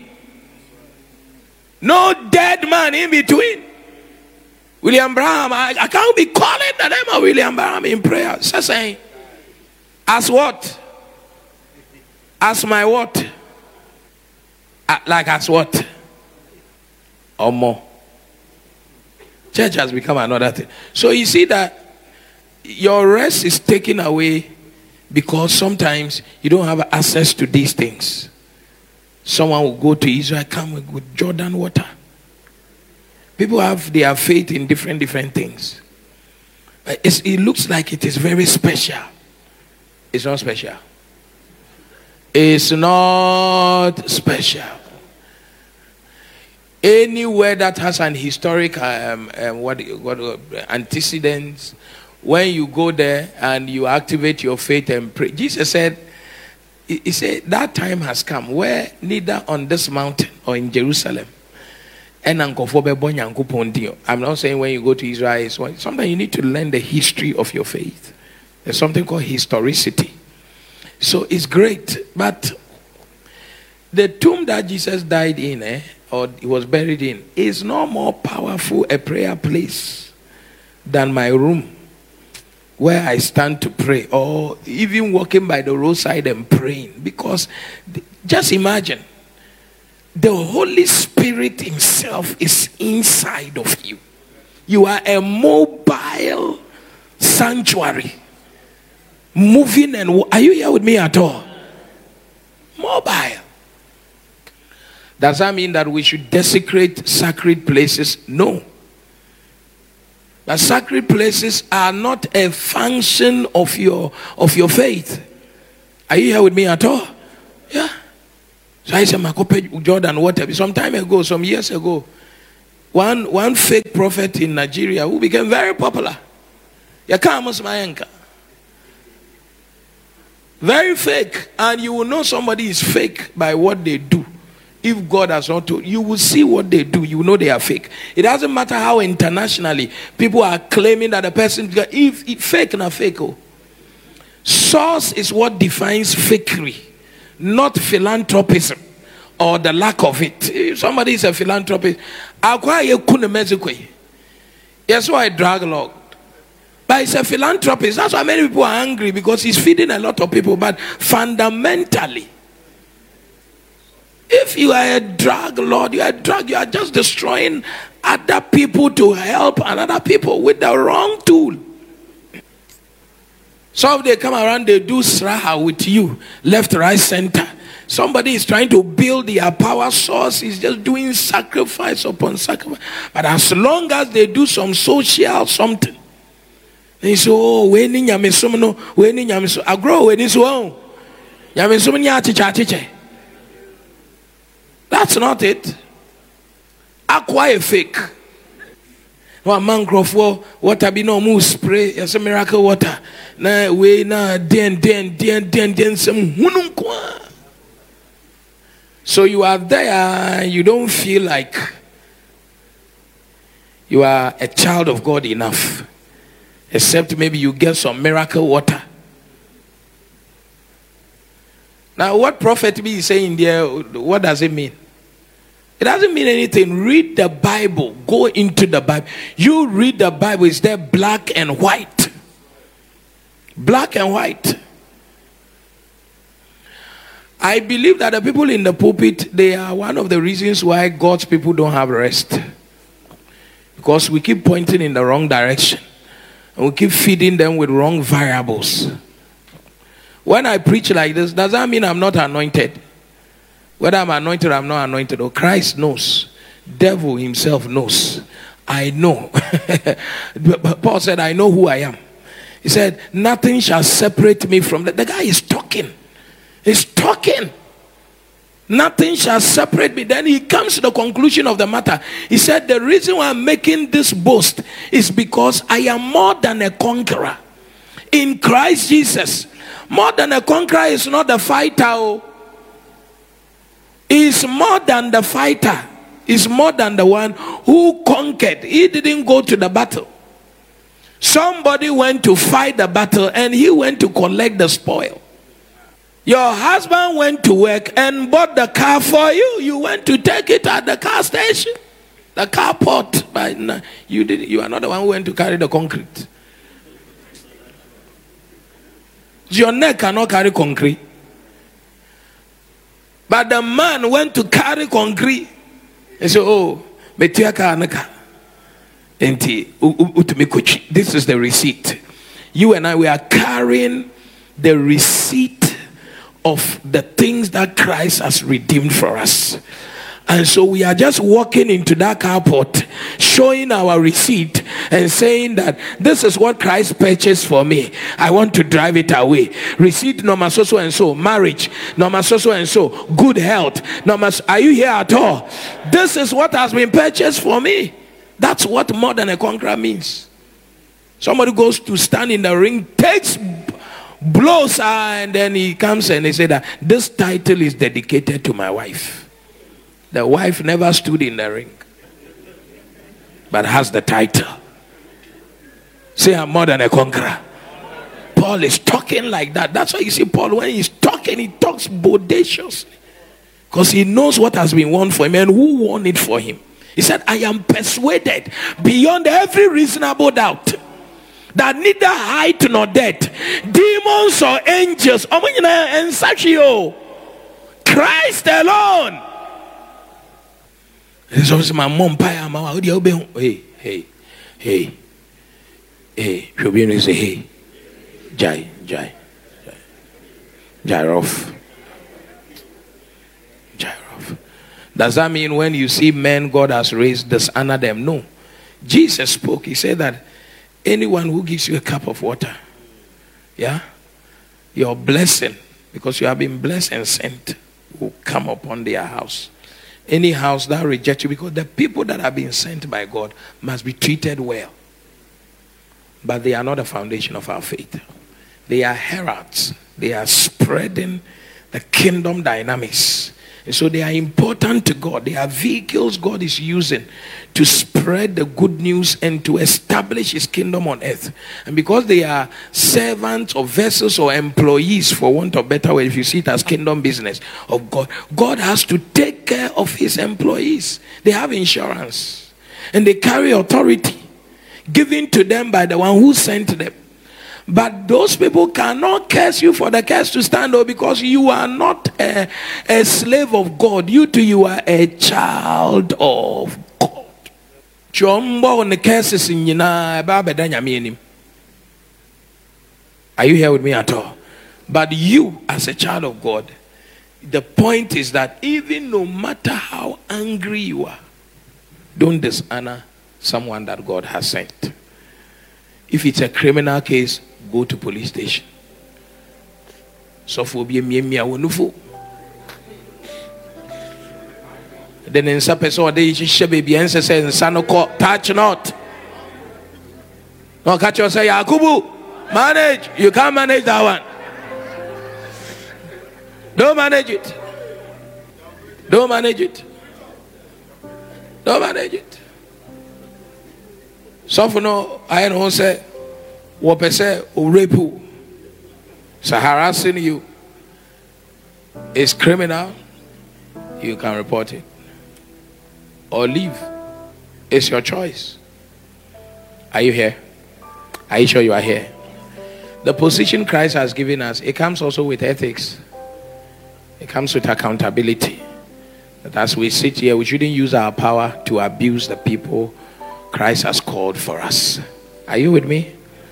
No dead man in between. William Branham, I can't be calling the name of William Branham in prayer. So saying, as what? As my what? Like as what? Or more. Church has become another thing. So you see that your rest is taken away because sometimes you don't have access to these things. Someone will go to Israel, come with Jordan water. People have their faith in different things. It looks like it is very special. It's not special. It's not special. Anywhere that has an historic antecedents, when you go there and you activate your faith and pray, Jesus said, he said that time has come where neither on this mountain or in Jerusalem I'm not saying when you go to Israel, sometimes you need to learn the history of your faith. There's something called historicity. So it's great. But the tomb that Jesus died in, or he was buried in, is no more powerful a prayer place than my room where I stand to pray, or even walking by the roadside and praying. Because just imagine, the Holy Spirit himself is inside of you. You are a mobile sanctuary. Moving and... Are you here with me at all? Mobile. Does that mean that we should desecrate sacred places? No. But sacred places are not a function of your faith. Are you here with me at all? Yeah. So I said, Makope Jordan water. Some time ago, some years ago, one fake prophet in Nigeria who became very popular. Yakamus Mayenka. Very fake. And you will know somebody is fake by what they do. If God has not told you, will see what they do. You know they are fake. It doesn't matter how internationally people are claiming that the person, if fake na fake. Source is what defines fakery, not philanthropism or the lack of it. If somebody is a philanthropist, yes, why drug lord. But he's a philanthropist. That's why many people are angry, because he's feeding a lot of people. But fundamentally, if you are a drug lord, you are just destroying other people to help another people with the wrong tool. So if they come around, they do sraha with you, left, right, center. Somebody is trying to build their power source, is just doing sacrifice upon sacrifice. But as long as they do some social something, they say, oh, when in Yamisumno, when in Yamisu, I grow in this one. Yamisumnia chicha. That's not it. Acquire fake. One mangrove water be no more spray. It's a miracle water. Na we na den some hununkwa. So you are there, you don't feel like you are a child of God enough, except maybe you get some miracle water. Now, what Prophet B is saying there, what does it mean? It doesn't mean anything. Read the Bible. Go into the Bible. You read the Bible. It's there black and white. Black and white. I believe that the people in the pulpit, they are one of the reasons why God's people don't have rest. Because we keep pointing in the wrong direction. And we keep feeding them with wrong variables. When I preach like this, does that mean I'm not anointed? Whether I'm anointed or I'm not anointed, or Christ knows. Devil himself knows. I know. Paul said, I know who I am. He said, nothing shall separate me from the guy is talking. He's talking. Nothing shall separate me. Then he comes to the conclusion of the matter. He said, the reason why I'm making this boast is because I am more than a conqueror in Christ Jesus. More than a conqueror is not the fighter. He's more than the fighter. He's more than the one who conquered. He didn't go to the battle. Somebody went to fight the battle and he went to collect the spoil. Your husband went to work and bought the car for you. You went to take it at the car station, the car port. But no, you are not the one who went to carry the concrete. Your neck cannot carry concrete. But the man went to carry concrete. He said, oh, this is the receipt. You and I, we are carrying the receipt of the things that Christ has redeemed for us. And so we are just walking into that carport, showing our receipt and saying that this is what Christ purchased for me. I want to drive it away. Receipt number so and so. Marriage number so and so. Good health number. Are you here at all? This is what has been purchased for me. That's what more than a conqueror means. Somebody goes to stand in the ring, takes blows, and then he comes and he said that this title is dedicated to my wife. The wife never stood in the ring, but has the title. Say, I'm more than a conqueror. Paul is talking like that. That's why you see Paul, when he's talking, he talks bodaciously. Because he knows what has been won for him and who won it for him. He said, I am persuaded beyond every reasonable doubt that neither height nor depth, demons or angels, Christ alone. It's always my mom, hey. She'll be able to say, hey, Jairov. Does that mean when you see men God has raised, dishonor them? No. Jesus spoke. He said that anyone who gives you a cup of water, your blessing, because you have been blessed and sent, will come upon their house. Any house that rejects you, because the people that have been sent by God must be treated well. But they are not the foundation of our faith. They are heralds. They are spreading the kingdom dynamics. And so they are important to God. They are vehicles God is using to spread the good news and to establish his kingdom on earth. And because they are servants or vessels or employees, for want of a better word, if you see it as kingdom business of God, God has to take care of his employees. They have insurance and they carry authority given to them by the one who sent them. But those people cannot curse you for the curse to stand up, because you are not a slave of God. You too, you are a child of God. Are you here with me at all? But you, as a child of God, the point is that even no matter how angry you are, don't dishonor someone that God has sent. If it's a criminal case, go to police station. So for be then in some person they should baby and say touch not. No, catch yourself, Yakubu. Manage. You can't manage that one. Don't manage it. Don't manage it. Don't manage it. So for no, I know say, what per se, or rape you, so harassing you is criminal. You can report it or leave. It's your choice. Are you here? Are you sure you are here? The position Christ has given us, it comes also with ethics. It comes with accountability. That as we sit here, we shouldn't use our power to abuse the people Christ has called for us. Are you with me?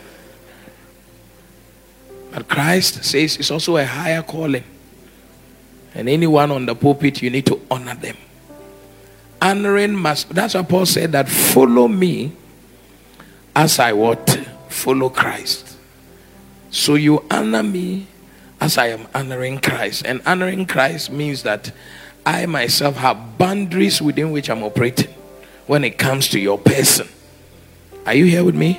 But Christ says it's also a higher calling. And anyone on the pulpit, you need to honor them. Honoring must, that's what Paul said, that follow me as I what? Follow Christ. So you honor me as I am honoring Christ. And honoring Christ means that I myself have boundaries within which I'm operating when it comes to your person. Are you here with me?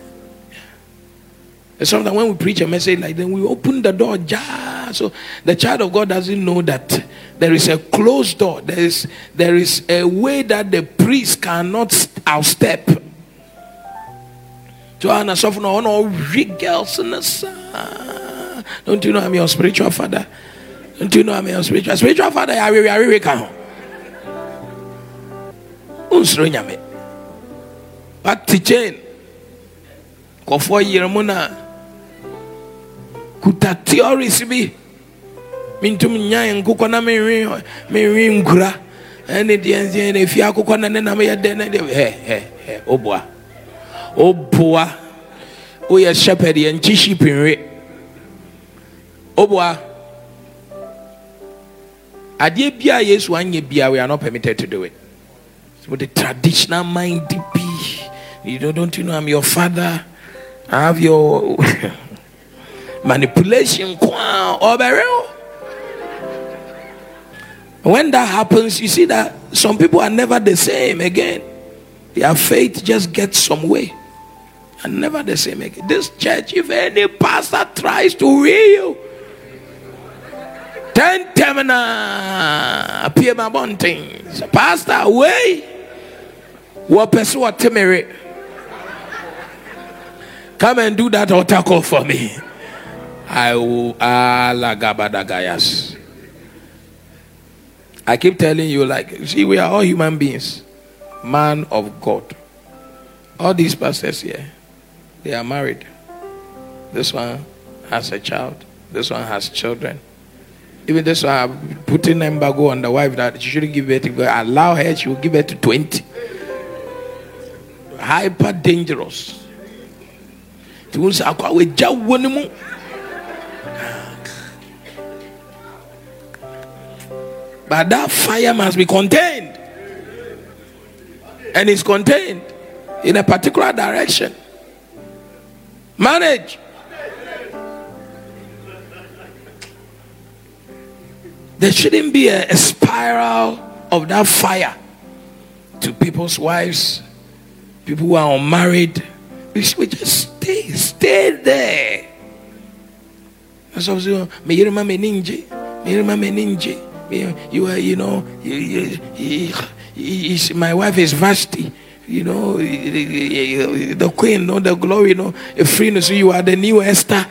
And sometimes when we preach a message like that, we open the door jar. So the child of God doesn't know that there is a closed door. There is a way that the priest cannot outstep. So Anna suffer no girls in the sun. Don't you know I'm your spiritual father? Don't you know I'm your spiritual father? I will come. Unsronyame. But teaching. Kofo yirmuna. Kuta theories bi. Mintum nyan kuko na me ngura. Ene de ene fia kuko na na me de na de Oboa. O ye shepherd and sheep in Oboa. Adie bia yes wanye bia, we are not permitted to do it. With the traditional mind DP. Don't you know I'm your father? I have your manipulation. When that happens, you see that some people are never the same again. Their faith just gets some way. And never the same again. This church, if any pastor tries to read you, 10 terminal appear my things. Pastor, away. What person what temere? Come and do that altar call for me. I will alagabadagayas. I keep telling you, like, see, we are all human beings. Man of God. All these pastors here, they are married. This one has a child. This one has children. Even this one, I'm putting embargo on the wife that she shouldn't give birth to. Allow her, she will give birth to 20. Hyper dangerous. But that fire must be contained. And it's contained in a particular direction. Manage. There shouldn't be a spiral of that fire to people's wives, people who are unmarried. We should just stay there. You are, my wife is Vashti. You know, the queen, the glory, a friend, so you are the new Esther.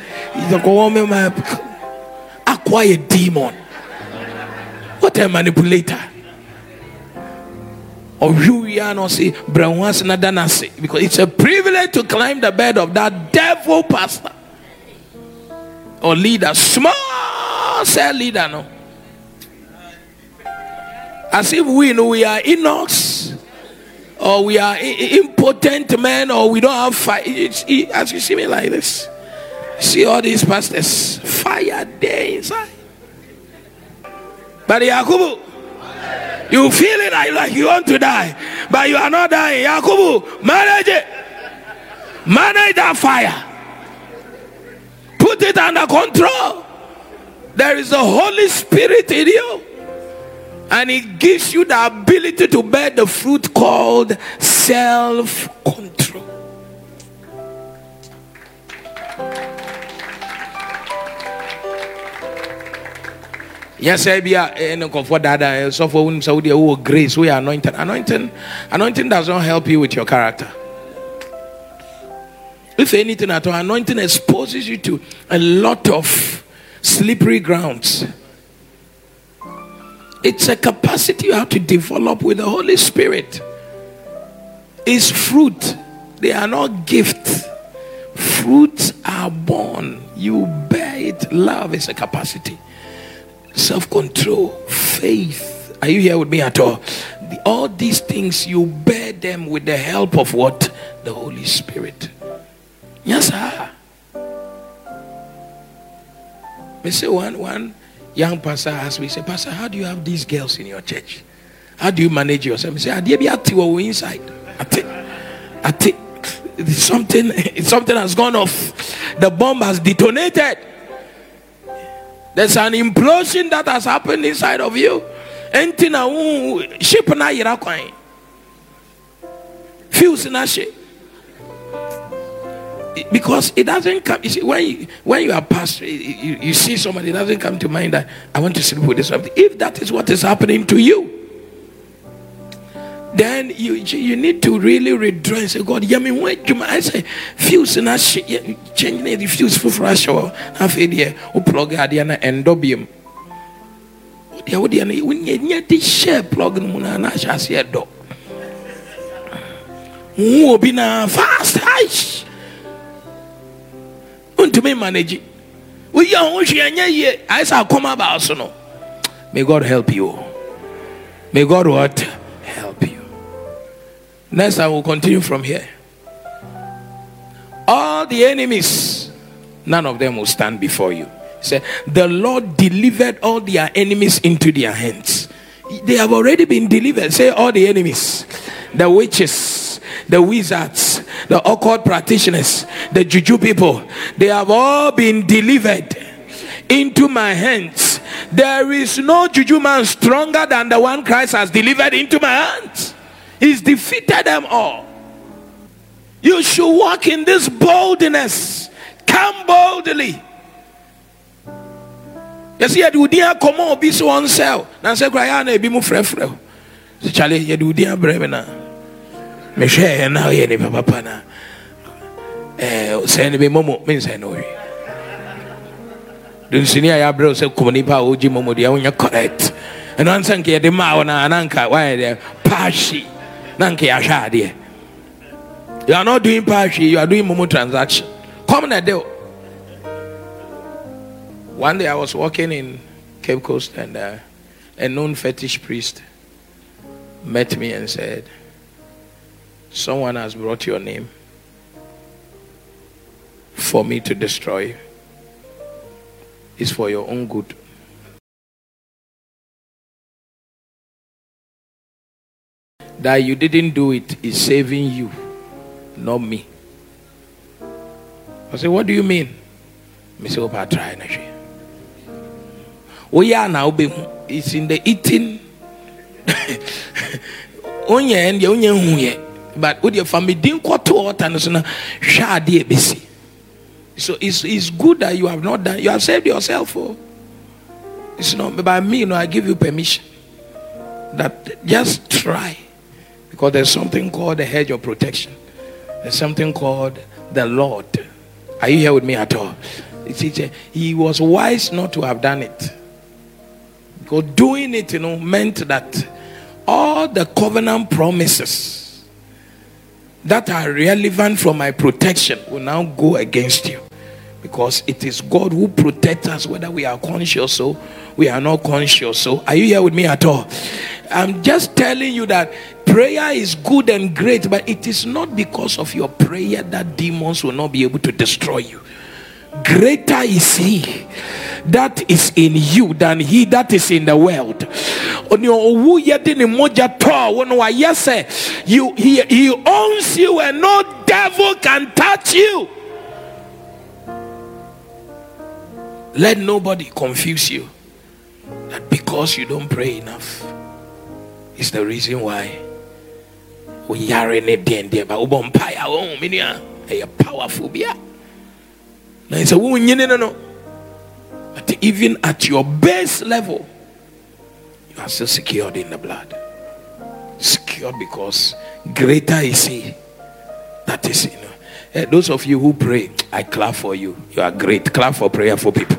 Acquire demon. What a manipulator. Or you are not say because it's a privilege to climb the bed of that devil pastor or leader, small cell leader, no. As if we know we are Enochs, or we are impotent men, or we don't have fire. As you see me like this, see all these pastors, fire there inside. But Yakubu, you feel it like you want to die, but you are not dying. Yakubu, manage it. Manage that fire. Put it under control. There is the Holy Spirit in you. And it gives you the ability to bear the fruit called self-control. Yes, I be a comfort dada. So for Saudi, grace, we are anointed. Anointing does not help you with your character. If anything at all, anointing exposes you to a lot of slippery grounds. It's a capacity you have to develop with the Holy Spirit. It's fruit. They are not gifts. Fruits are born. You bear it. Love is a capacity. Self-control, faith. Are you here with me at all? All these things, you bear them with the help of what? The Holy Spirit. Yes, sir. Me say one young pastor asked me, say, Pastor, how do you have these girls in your church? How do you manage yourself? I say, "Are be active inside? I think something has gone off. The bomb has detonated. There's an implosion that has happened inside of you. Ship na yirakwai. Feels na ship. Because it doesn't come. You see, when you are pastor, you see somebody, it doesn't come to mind that I want to sleep with this something. If that is what is happening to you, then you need to really withdraw and say, God, I say, fuse na change the fuse for fresh or half idea or plug adiana endobium. The audience, when you share plug in Munana, shall see a dog. Who be na fast hush. To me manage we I shall come about so no. May God help you. May God what? Help you. Next I will continue from here. All the enemies, none of them will stand before you. Say, the Lord delivered all their enemies into their hands. They have already been delivered. Say all the enemies, the witches, the wizards, the occult practitioners, the juju people, they have all been delivered into my hands. There is no juju man stronger than the one Christ has delivered into my hands. He's defeated them all. You should walk in this boldness. Come boldly. You see, you do come on, be so on sale. Now say, "Cry, be more frefre." Charlie, you do dear brevena. Me share now ye ni papa na send me momo means I know dun senior ya bro say komoni pa oji momo dia wonya correct and one sanke ye de ma na ananka why there pashi nanke ya sha de. You are not doing pashi, you are doing momo transaction. Come na deal. One day I was walking in Cape Coast and a known fetish priest met me and said, "Someone has brought your name for me to destroy you. It's for your own good." That you didn't do it is saving you, not me. I said, "What do you mean?" I said, "Opa, try na she. Oh yeah, now it's in the eating. Onye and the onye huye. But with your family didn't quote to what and so it's good that you have not done. You have saved yourself. It's not by me. I give you permission that just try, because there's something called the hedge of protection. There's something called the Lord. Are you here with me at all? He was wise not to have done it, because doing it, meant that all the covenant promises that are relevant for my protection will now go against you, because it is God who protects us, whether we are conscious or we are not conscious. So are you here with me at all? I'm just telling you that prayer is good and great, but it is not because of your prayer that demons will not be able to destroy you. Greater is he that is in you than he that is in the world. He owns you and no devil can touch you. Let nobody confuse you that because you don't pray enough is the reason why we are in it there. But a powerful beer. But even at your base level, You are still secured in the blood. Secured because greater is He that is in you. Those of you who pray, I clap for you. You are great. Clap for prayerful people.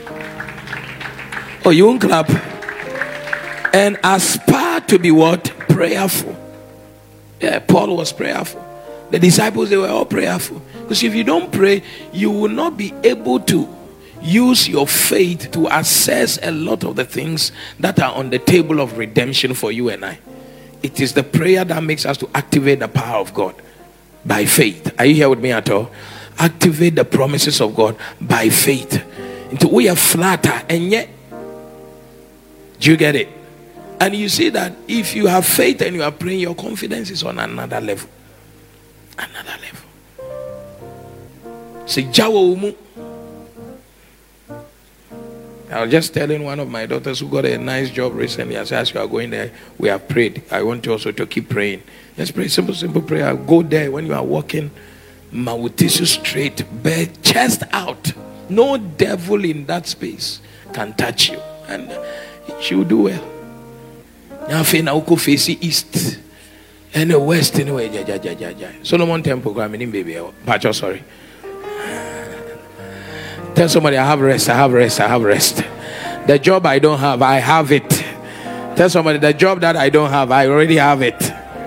Oh, you won't clap? And aspire to be what? Prayerful. Yeah, Paul was prayerful. The disciples, they were all prayerful. Because if you don't pray, you will not be able to use your faith to assess a lot of the things that are on the table of redemption for you and I. It is the prayer that makes us to activate the power of God by faith. Are you here with me at all? Activate the promises of God by faith. Until we are flatter, and yet, do you get it? And you see that if you have faith and you are praying, your confidence is on another level. Another level. Say, Jawo. I was just telling one of my daughters who got a nice job recently. I said, as you are going there, we have prayed. I want you also to keep praying. Just pray simple prayer. Go there when you are walking, mouth tissue straight, bare chest out. No devil in that space can touch you, and she will do well. Now, face east and west anyway. Solomon Temple, baby. Pacho, sorry. Tell somebody, I have rest, I have rest, I have rest. The job I don't have, I have it. Tell somebody, the job that I don't have, I already have it.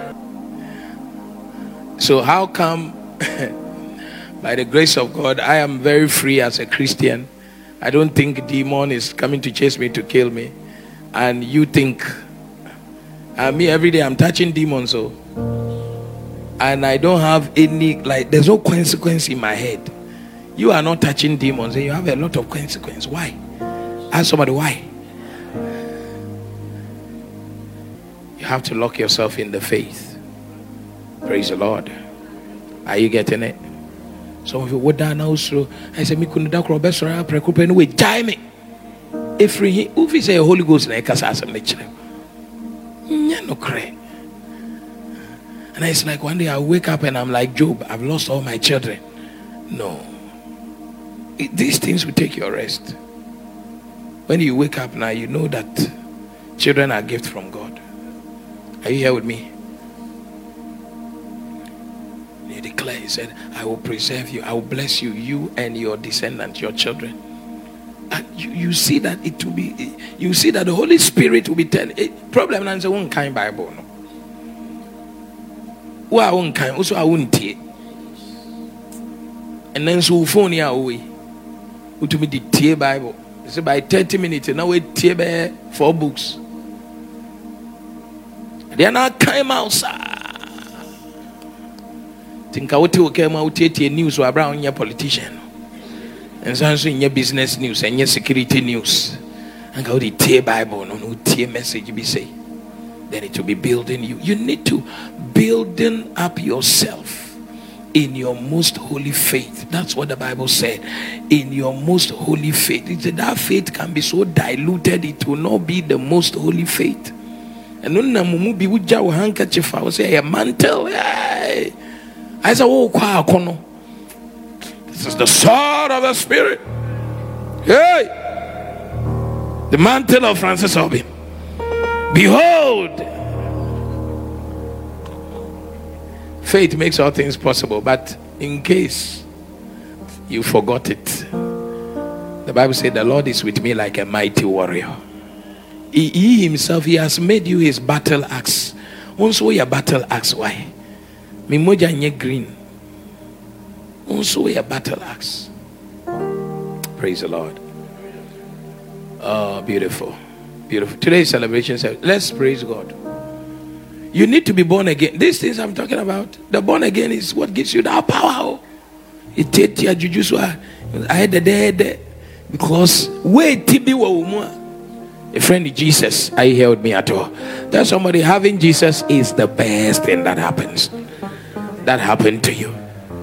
So how come, by the grace of God, I am very free as a Christian? I don't think demon is coming to chase me to kill me. And you think, me every day I'm touching demons, so. And I don't have any, like, there's no consequence in my head. You are not touching demons and you have a lot of consequence. Why? Ask somebody why. You have to lock yourself in the faith. Praise the Lord. Are you getting it? Some of you would down also. I said, me couldn't talk about best or preoccupy anyway. Die me. If you say Holy Ghost, like us, I'm not no cray. And it's like one day I wake up and I'm like Job, I've lost all my children. No. These things will take your rest. When you wake up now, you know that children are a gift from God. Are you here with me? He declared, he said, I will preserve you, I will bless you, you and your descendants, your children. And you see that it will be, you see that the Holy Spirit will be telling. Problem is one kind Bible. No. Who are one kind? Also, I won't take. And then so phone here away. Who to me the tear Bible? So by 30 minutes, now we tear 4 books. They are not came outside. Think I would came out to news or around your politician. And so in your business news and your security news. And go the tear Bible, no tear message be say. Then it will be building you. You need to building up yourself in your most holy faith. That's what the Bible said. In your most holy faith. It said that faith can be so diluted, it will not be the most holy faith. And when Namumu be with your handkerchief, I will say a mantle. I said, oh, kwakono. This is the sword of the Spirit. Hey, the mantle of Francis Obin. Behold, faith makes all things possible, but in case you forgot it, the Bible said the Lord is with me like a mighty warrior. He himself, he has made you his battle axe. Also your battle axe, why? Mimoja nye green. Also your battle axe. Praise the Lord. Oh, beautiful. Beautiful. Today's celebration, let's praise God. You need to be born again. These things I'm talking about, the born again is what gives you that power. It takes your juju. I had the dead because wait to be a friend of Jesus. Are you here with me at all? Tell somebody having Jesus is the best thing that happens. That happened to you.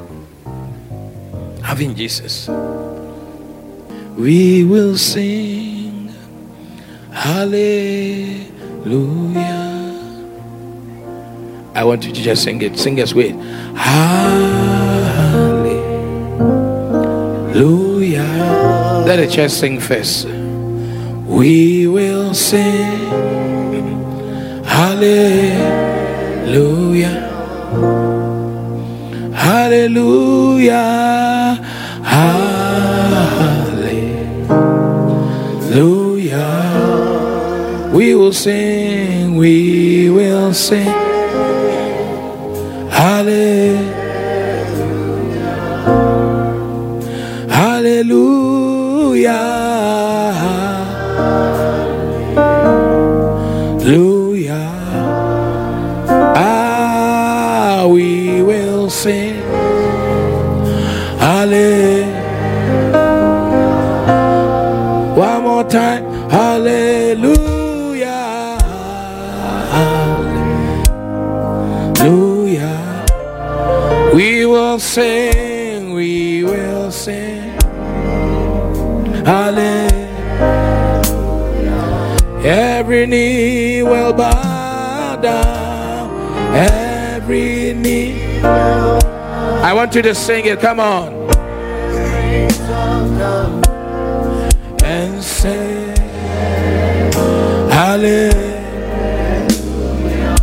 Having Jesus. We will sing hallelujah. I want you to just sing it. Sing us with hallelujah. Let the church sing first. We will sing Hallelujah. Hallelujah. Hallelujah. We will sing. We will sing. Hallelujah. Hallelujah. Hallelujah. We will sing. Hallelujah. One more time. Hallelujah. Hallelujah. We will sing. We will sing. Hallelujah. Every knee will bow down. Every knee. I want you to sing it. Come on. And say, Hallelujah.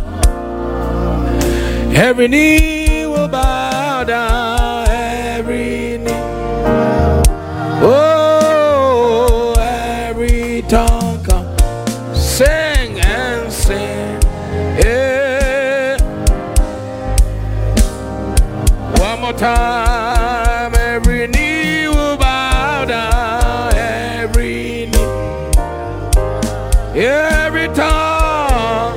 Every knee will bow down. Every knee. Oh, every tongue come. Sing and sing. Yeah. One more time. Every knee will bow down. Every knee. Every tongue.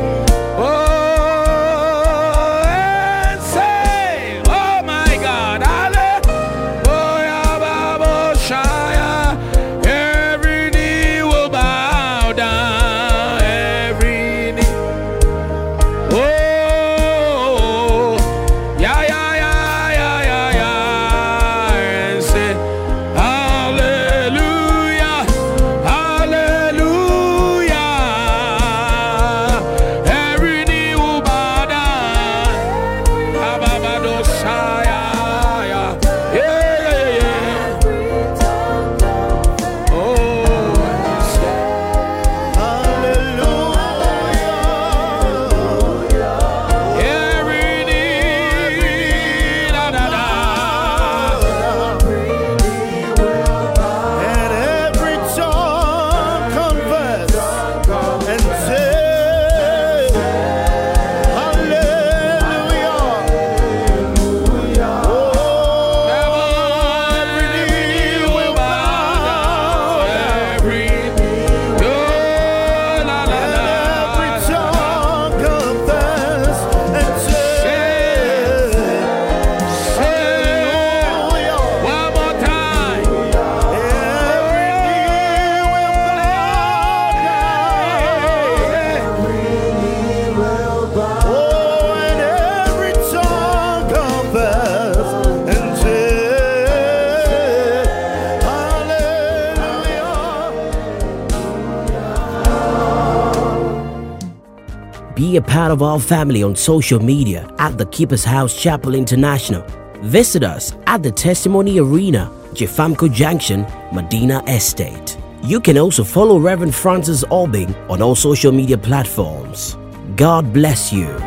Oh, and say, oh my God. Hallelujah. Baboshaya. Every knee will bow down. Every knee. Oh, yeah, yeah, yeah, yeah, yeah, yeah. And say, Hallelujah, Hallelujah. Every knee will bow down. Ababadoshaya. Yeah, yeah, yeah, yeah. Oh, and say, every knee, da da da. And every tongue confess and say, Hallelujah. Every knee will bow. Every oh, la, la, And every la. tongue confess and say, Hallelujah. One more time. Every knee will bow. Oh, and every tongue confess and say, Hallelujah. Be a part of our family on social media at The Keeper's House Chapel International. Visit us at the Testimony Arena, Jefamco Junction, Medina Estate. You can also follow Reverend Francis Albing on all social media platforms. God bless you.